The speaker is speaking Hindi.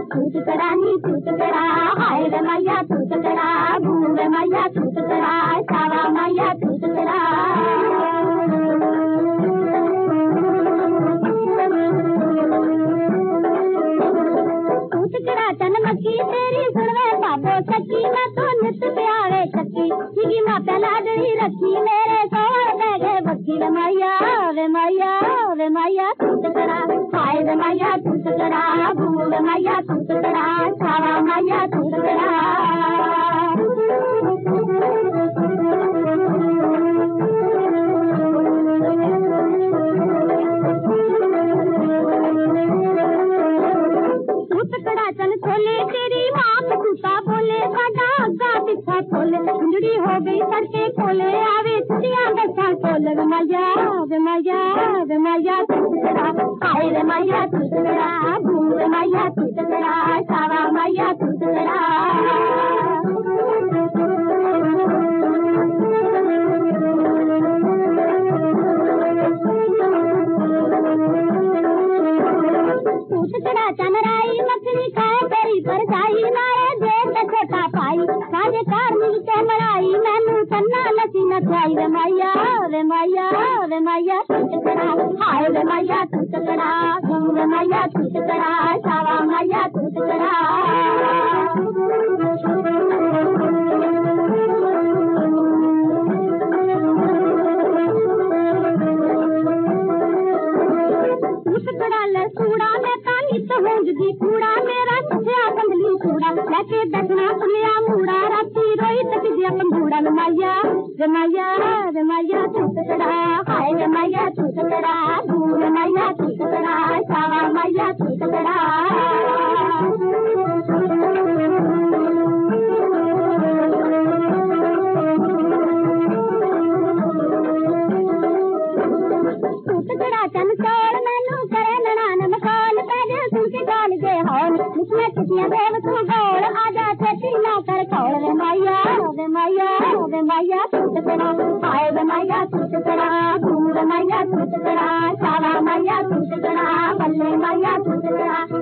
तूत करा नी तूत करा, हाय रे मैया तूत करा, भूल मैया तूत करा, सावा मैया तूत करा। तूत करा चन मक्की तेरी सुनवे बाबो सच्ची, मैं तो नित प्यारे सच्ची, जिगी माता लाडली रखी मेरे सोहर दे गए वकील मैया वे मैया वे मैया तूत करा, हाय रे मैया तूत करा, भूल मैया तूत करा, सावा मैया तूत करा। चल खोले तेरी माँ कुत्ता बोले, साडा अग्गा पिछा खोले, कुंजड़ी हो गई सड़के खोले, आवे चिड़िया बसा खोले, वे मैया वे मैया वे मैया तूत करा, हाय रे मैया तूत करा, भूल मैया तूत करा, सावा मैया तूत करा। चमराई मछली खाए तेरी पर जाई, नारे जेठ छोटा पाई, साजे कारनी के मराई, मैनू चन्ना लसी न खाई, वे मैया वे मैया वे मैया तूत करा, हाय वे मैया तूत करा, भूल मैया तूत करा, सावा मैया तूत करा। सूड़ा में तानी तो होंगी कूड़ा, मेरा सखिया कंबली कूड़ा, लेके दसना सुनिया मूड़ा, राती रोई तक दिया पंगूड़ा, वे मैया वे मैया वे मैया तूत करा, हाय वे मैया तूत करा, भूल मैया तूत करा, सावा मैया तूत करा। तूत करा चन चोर मैनू करे ननान मकान, पैदल सुन के गाल दे हौन, मुझमें किसियां देव तू गौर, आजा छेती ना कर कौड़, वे मैया वे मैया वे मैया तूत करा, हाय वे मैया तूत करा, भूल मैया तूत करा, सावा मैया तूत करा, बल्ले मैया तूत करा।